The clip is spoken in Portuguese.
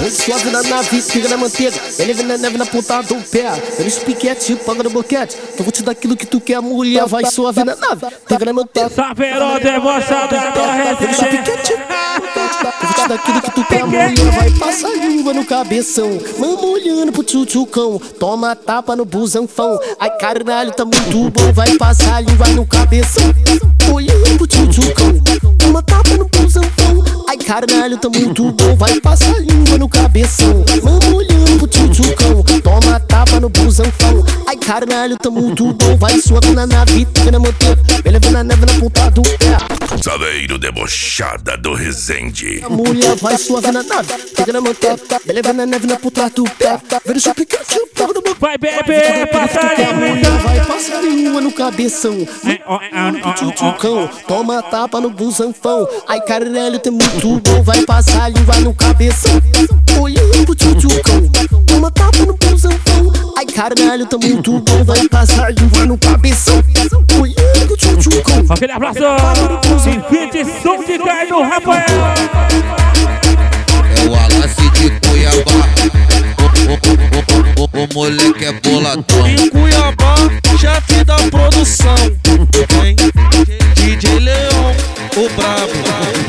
suave na nave, pica na manteiga. Ele vem na neve na ponta do pé. Eles piquete, paga no boquete. Eu vou te dar aquilo que tu quer, mulher. Vai suave na nave, pica na manteiga. Saverão debochado da resenha. Eu vou te dar aquilo que tu quer, mulher. Vai passar língua no cabeção. Mama olhando pro tchutchucão. Toma tapa no busanfão. Ai caralho, tá muito bom. Vai passar língua no cabeção. Olhando pro tchutchucão. Toma tapa no busanfão. Ai caralho, tá muito bom. Vai passar língua no cabeção. Mama olhando pro tchutchucão. Toma tapa no busanfão. Ai caralho, tá muito bom. Vai suave na nave, pica na manteiga. Ele vem na neve na ponta do pé. Saveiro debochada do Resende. A mulher vai suave na nave, pega na manteiga. Ele vem na neve na ponta do pé. Vira o seu piquete, paga no boquete. Vai beber, passarinho. Vai passar língua no cabeção. Tchutchucão, toma tapa no busanfão. Ai caralho, tem muito bom. Vai passar língua no cabeção. Olhando pro tchutchucão. Toma tapa no busanfão. Ai caralho, tá muito bom. Vai passar língua no cabeção. Olhando pro tchutchucão. Aquele abraço. Infinity som de Caio Rafael. É o Alassi de Cuiabá. O moleque é boladão. Em Cuiabá, chefe da produção. DJ Leão, o brabo.